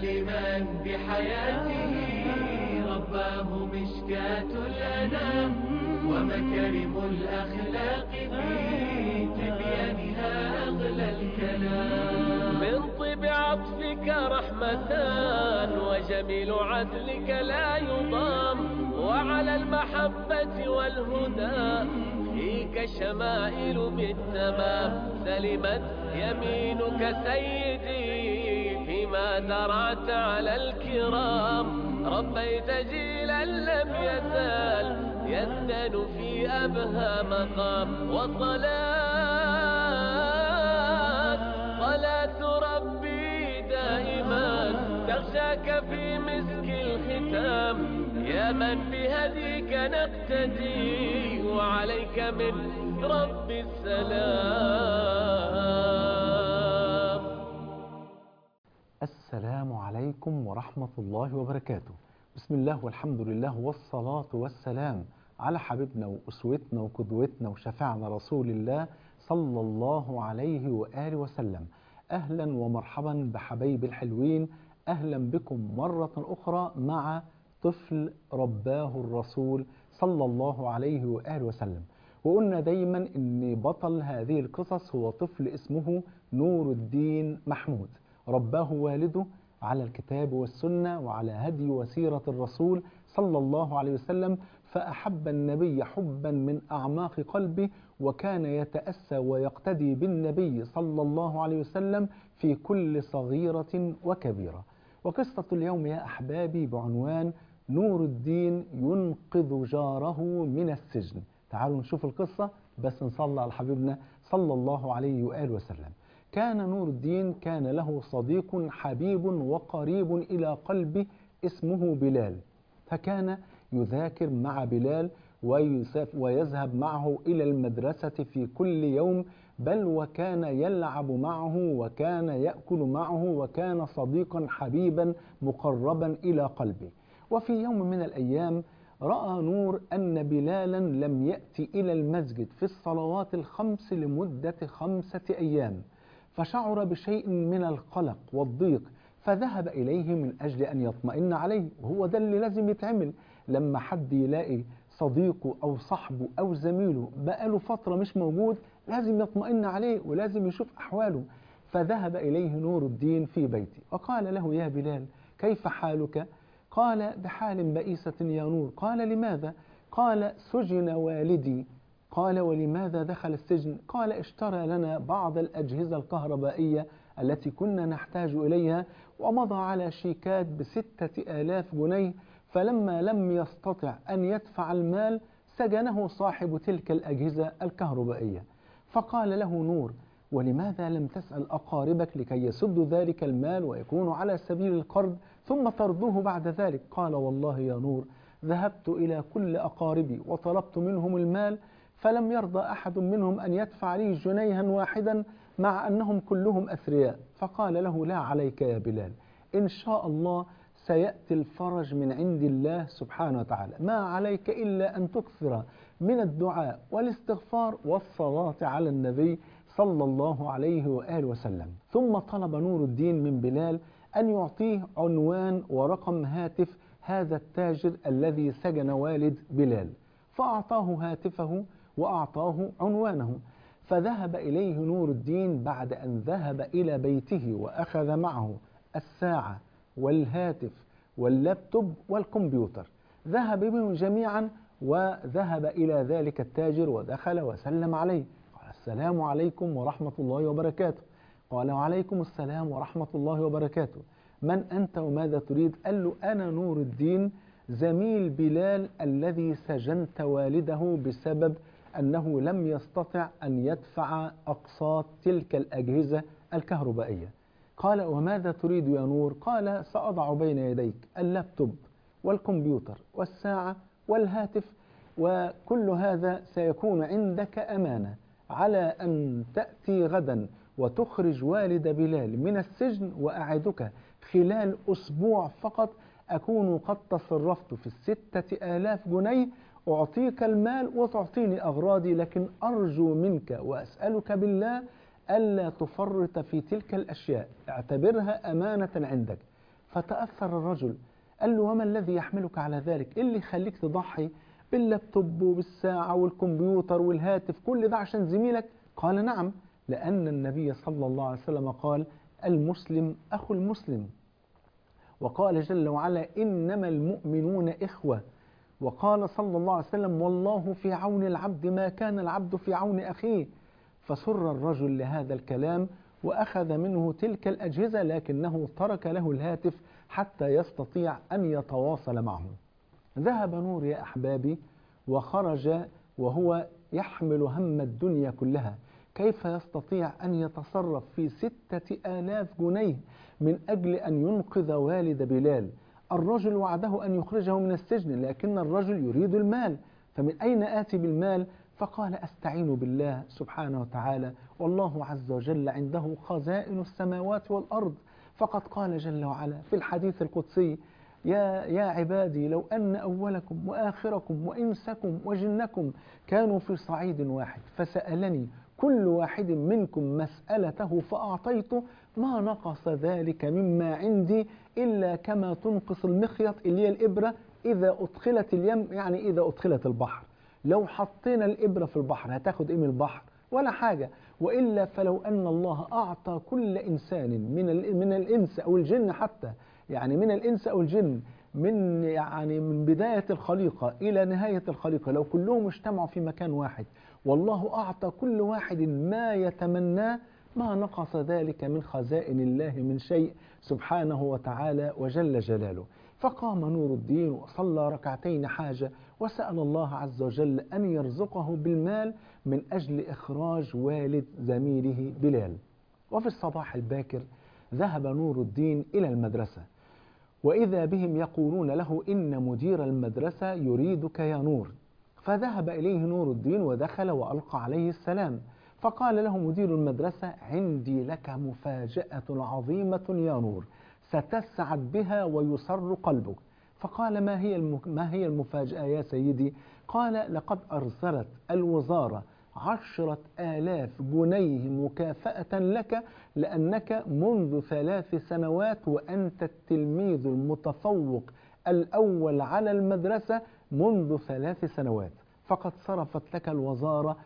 لمن بحياته رباه مشكاة الأنام، ومكارم الأخلاق في تبيانها أغلى الكلام. من طيب عطفك رحمتان، وجميل عدلك لا يضام، وعلى المحبة والهدى فيك شمائل بالتمام. سلمت يمينك سيدي فيما درعت على الكرام، ربيت جيلا لم يزال يزداد في أبهى مقام. صلاة ربي دائما تغشاك في مسك الختام، يا من بهديك نقتدي وعليك من رب السلام. السلام عليكم ورحمة الله وبركاته. بسم الله والحمد لله والصلاة والسلام على حبيبنا وأسوتنا وقدوتنا وشفاعنا رسول الله صلى الله عليه وآله وسلم. أهلا ومرحبا بحبايب الحلوين، أهلا بكم مرة أخرى مع طفل رباه الرسول صلى الله عليه وآله وسلم. وقلنا دايما أن بطل هذه القصص هو طفل اسمه نور الدين محمود، رباه والده على الكتاب والسنة وعلى هدي وسيرة الرسول صلى الله عليه وسلم، فأحب النبي حبا من أعماق قلبه، وكان يتأسى ويقتدي بالنبي صلى الله عليه وسلم في كل صغيرة وكبيرة. وقصة اليوم يا أحبابي بعنوان نور الدين ينقذ جاره من السجن. تعالوا نشوف القصة، بس نصلي على حبيبنا صلى الله عليه وآله وسلم. كان نور الدين كان له صديق حبيب وقريب إلى قلبه اسمه بلال، فكان يذاكر مع بلال ويذهب معه إلى المدرسة في كل يوم، بل وكان يلعب معه وكان يأكل معه، وكان صديقا حبيبا مقربا إلى قلبه. وفي يوم من الأيام رأى نور أن بلالا لم يأتي إلى المسجد في الصلوات الخمس لمدة 5 أيام، فشعر بشيء من القلق والضيق، فذهب إليه من أجل أن يطمئن عليه. وهو ده اللي لازم يتعمل لما حد يلاقي صديقه أو صاحبه أو زميله بقاله فترة مش موجود، لازم يطمئن عليه ولازم يشوف أحواله. فذهب إليه نور الدين في بيته وقال له: يا بلال، كيف حالك؟ قال: بحال بئيسة يا نور. قال: لماذا؟ قال: سجن والدي. قال: ولماذا دخل السجن؟ قال: اشترى لنا بعض الأجهزة الكهربائية التي كنا نحتاج إليها، ومضى على شيكات ب6,000 جنيه، فلما لم يستطع أن يدفع المال سجنه صاحب تلك الأجهزة الكهربائية. فقال له نور: ولماذا لم تسأل أقاربك لكي يسدوا ذلك المال ويكونوا على سبيل القرض ثم ترضوه بعد ذلك؟ قال: والله يا نور، ذهبت إلى كل أقاربي وطلبت منهم المال، فلم يرضى أحد منهم أن يدفع لي جنيها واحدا مع أنهم كلهم أثرياء. فقال له: لا عليك يا بلال، إن شاء الله سيأتي الفرج من عند الله سبحانه وتعالى، ما عليك إلا أن تكثر من الدعاء والاستغفار والصلاة على النبي صلى الله عليه وآله وسلم. ثم طلب نور الدين من بلال أن يعطيه عنوان ورقم هاتف هذا التاجر الذي سجن والد بلال، فأعطاه هاتفه وأعطاه عنوانه. فذهب إليه نور الدين بعد أن ذهب إلى بيته وأخذ معه الساعة والهاتف واللابتوب والكمبيوتر، ذهب بهم جميعا وذهب إلى ذلك التاجر ودخل وسلم عليه. قال: السلام عليكم ورحمة الله وبركاته. قال: وعليكم السلام ورحمة الله وبركاته. من أنت وماذا تريد؟ قال له: أنا نور الدين زميل بلال الذي سجنت والده بسبب أنه لم يستطع أن يدفع أقساط تلك الأجهزة الكهربائية. قال: وماذا تريد يا نور؟ قال: سأضع بين يديك اللابتوب والكمبيوتر والساعة والهاتف، وكل هذا سيكون عندك أمانة على أن تأتي غدا وتخرج والد بلال من السجن، وأعدك خلال أسبوع فقط أكون قد تصرفت في 6,000 جنيه، أعطيك المال وتعطيني أغراضي، لكن أرجو منك وأسألك بالله ألا تفرط في تلك الأشياء، اعتبرها أمانة عندك. فتأثر الرجل، قال له وما الذي يحملك على ذلك؟ إيه اللي يخليك تضحي باللابتوب وبالساعة والكمبيوتر والهاتف كل ده عشان زميلك؟ قال نعم، لأن النبي صلى الله عليه وسلم قال المسلم أخو المسلم، وقال جل وعلا إنما المؤمنون إخوة، وقال صلى الله عليه وسلم والله في عون العبد ما كان العبد في عون أخيه. فسر الرجل لهذا الكلام وأخذ منه تلك الأجهزة، لكنه ترك له الهاتف حتى يستطيع أن يتواصل معه. ذهب نور يا أحبابي وخرج وهو يحمل هم الدنيا كلها، كيف يستطيع أن يتصرف في 6000 جنيه من أجل أن ينقذ والد بلال؟ الرجل وعده أن يخرجه من السجن، لكن الرجل يريد المال، فمن أين آتي بالمال؟ فقال أستعين بالله سبحانه وتعالى، والله عز وجل عنده خزائن السماوات والأرض، فقد قال جل وعلا في الحديث القدسي يا عبادي لو أن أولكم وآخركم وإنسكم وجنكم كانوا في صعيد واحد فسألني كل واحد منكم مسألته فأعطيته ما نقص ذلك مما عندي إلا كما تنقص المخيط اللي هي الإبرة إذا أدخلت اليم، يعني إذا أدخلت البحر. لو حطينا الإبرة في البحر هتاخد إيه من البحر؟ ولا حاجة. وإلا فلو أن الله أعطى كل إنسان من الإنس أو الجن حتى، يعني من الإنس أو الجن من بداية الخليقة إلى نهاية الخليقة، لو كلهم اجتمعوا في مكان واحد والله أعطى كل واحد ما يتمناه ما نقص ذلك من خزائن الله من شيء سبحانه وتعالى وجل جلاله. فقام نور الدين وصلى ركعتين حاجة وسأل الله عز وجل أن يرزقه بالمال من أجل إخراج والد زميله بلال. وفي الصباح الباكر ذهب نور الدين إلى المدرسة، وإذا بهم يقولون له إن مدير المدرسة يريدك يا نور. فذهب إليه نور الدين ودخل وألقى عليه السلام، فقال له مدير المدرسة عندي لك مفاجأة عظيمة يا نور ستسعد بها ويسر قلبك. فقال ما هي المفاجأة يا سيدي؟ قال لقد أرسلت الوزارة 10,000 جنيه مكافأة لك لأنك منذ 3 سنوات وأنت التلميذ المتفوق الأول على المدرسة منذ 3 سنوات، فقد صرفت لك الوزارة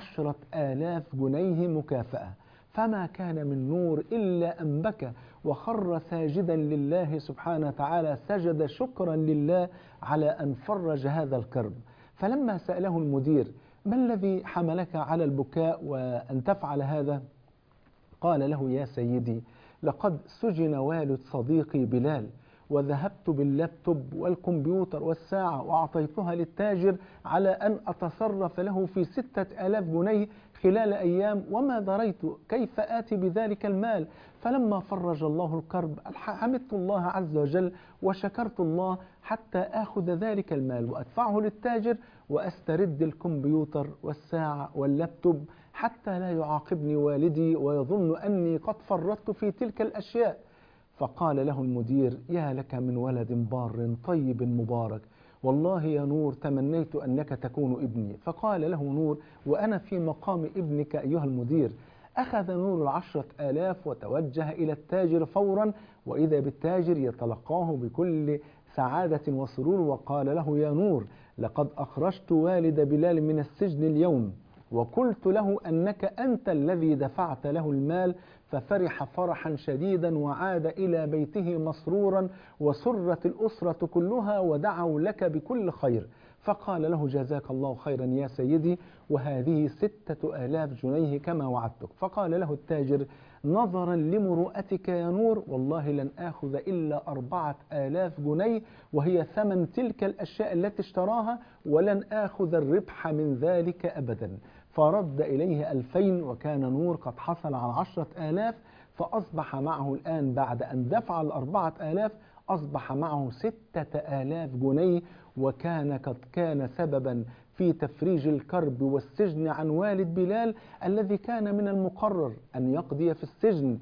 10,000 جنيه مكافأة. فما كان من نور إلا أن بكى وخر ساجدا لله سبحانه وتعالى، سجد شكرا لله على أن فرج هذا الكرب. فلما سأله المدير ما الذي حملك على البكاء وأن تفعل هذا؟ قال له يا سيدي لقد سجن والد صديقي بلال، وذهبت باللابتوب والكمبيوتر والساعة وأعطيتها للتاجر على أن أتصرف له في 6,000 جنيه خلال أيام، وما دريت كيف آتي بذلك المال. فلما فرج الله الكرب حمدت الله عز وجل وشكرت الله حتى آخذ ذلك المال وأدفعه للتاجر وأسترد الكمبيوتر والساعة واللابتوب حتى لا يعاقبني والدي ويظن أني قد فرطت في تلك الأشياء. فقال له المدير يا لك من ولد بار طيب مبارك، والله يا نور تمنيت أنك تكون ابني. فقال له نور وأنا في مقام ابنك أيها المدير. أخذ نور 10,000 وتوجه إلى التاجر فورا، وإذا بالتاجر يتلقاه بكل سعادة وسرور، وقال له يا نور لقد أخرجت والد بلال من السجن اليوم، وقلت له أنك أنت الذي دفعت له المال، ففرح فرحا شديدا وعاد إلى بيته مسرورا، وسرت الأسرة كلها ودعوا لك بكل خير. فقال له جزاك الله خيرا يا سيدي، وهذه 6,000 جنيه كما وعدتك. فقال له التاجر نظرا لمروءتك يا نور والله لن آخذ إلا 4,000 جنيه وهي ثمن تلك الأشياء التي اشتراها، ولن آخذ الربح من ذلك أبدا. فرد إليه 2,000 وكان نور قد حصل على 10,000، فأصبح معه الآن بعد أن دفع 4,000 أصبح معه 6,000 جنيه، وكان قد كان سببا في تفريج الكرب والسجن عن والد بلال الذي كان من المقرر أن يقضي في السجن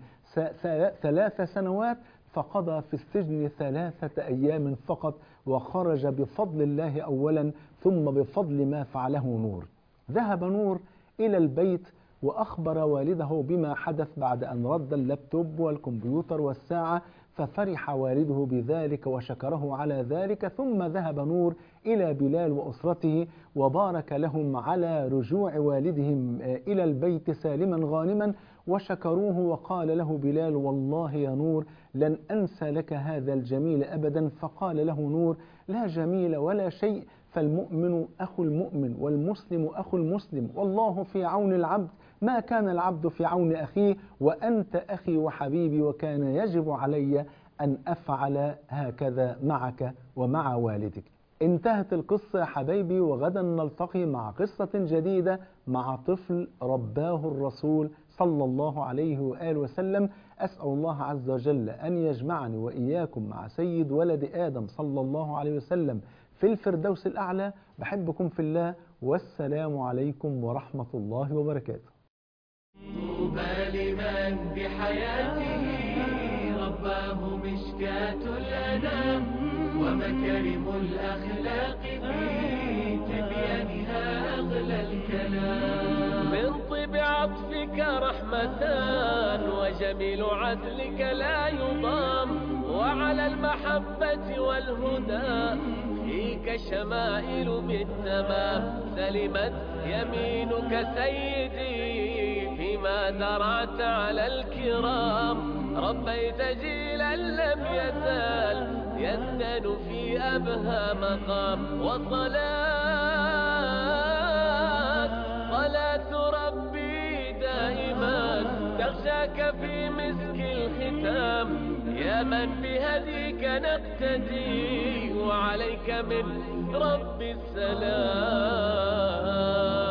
3 سنوات، فقضى في السجن 3 أيام فقط، وخرج بفضل الله أولا ثم بفضل ما فعله نور. ذهب نور إلى البيت وأخبر والده بما حدث بعد أن رد اللابتوب والكمبيوتر والساعة، ففرح والده بذلك وشكره على ذلك. ثم ذهب نور إلى بلال وأسرته وبارك لهم على رجوع والدهم إلى البيت سالما غانما، وشكروه. وقال له بلال: والله يا نور لن أنسى لك هذا الجميل أبدا. فقال له نور: لا جميل ولا شيء، فالمؤمن أخو المؤمن والمسلم أخو المسلم، والله في عون العبد ما كان العبد في عون أخيه، وأنت أخي وحبيبي، وكان يجب علي أن أفعل هكذا معك ومع والدك. انتهت القصة يا حبايبي، وغدا نلتقي مع قصة جديدة مع طفل رباه الرسول صلى الله عليه وآله وسلم. أسأل الله عز وجل أن يجمعني وإياكم مع سيد ولد آدم صلى الله عليه وسلم في الفردوس الأعلى. بحبكم في الله، والسلام عليكم ورحمة الله وبركاته. طوبى لمن بحياته رباه مشكاة الأنام، ومكارم الأخلاق في تبيانها أغلى الكلام. من طيب عطفك رحمتان، وجميل عدلك لا يضام، وعلى المحبة والهدى فيك شمائل بالتمام. سلمت يمينك سيدي فيما درعت على الكرام، ربيت جيلا لم يزال يندن في أبهى مقام. صلاة ربي دائما تغشاك في مسك الختام، يا من بهديك نقتدي وعليك من رب السلام.